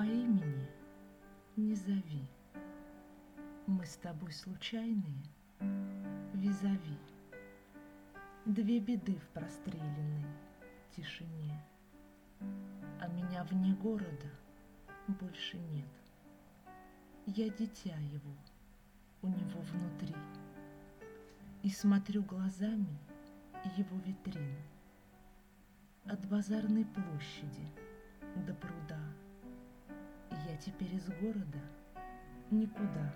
по имени не зови. Мы с тобой случайные визави. Две беды в простреленной тишине, а меня вне города больше нет. Я дитя его, у него внутри, и смотрю глазами его витрин. От базарной площади до пруда я теперь из города никуда.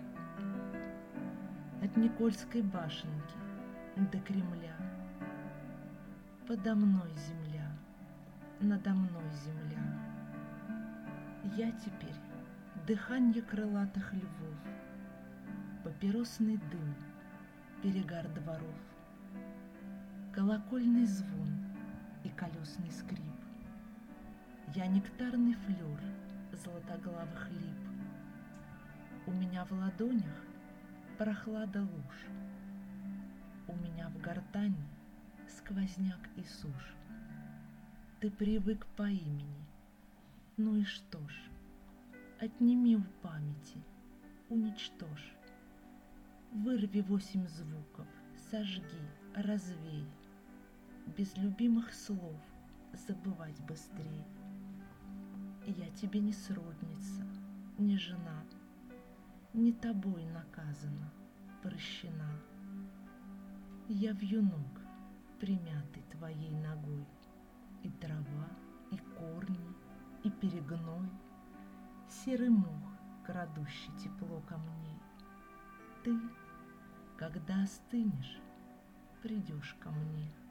От Никольской башенки до Кремля. Подо мной земля, надо мной земля. Я теперь дыханье крылатых львов, папиросный дым, перегар дворов, колокольный звон и колесный скрип. Я нектарный флёр золотоглавых лип. У меня в ладонях прохлада луж, у меня в гортани сквозняк и сушь. Ты привык по имени, ну и что ж, отними у памяти, уничтожь. Вырви 8 звуков, сожги, развей. Без любимых слов забывать быстрей. Я тебе не сродница, не жена, не тобой наказана, прощена. Я вьюнок, примятый твоей ногой, и трава, и корни, и перегной, серый мох, крадущий тепло камней. Ты, когда остынешь, придешь ко мне.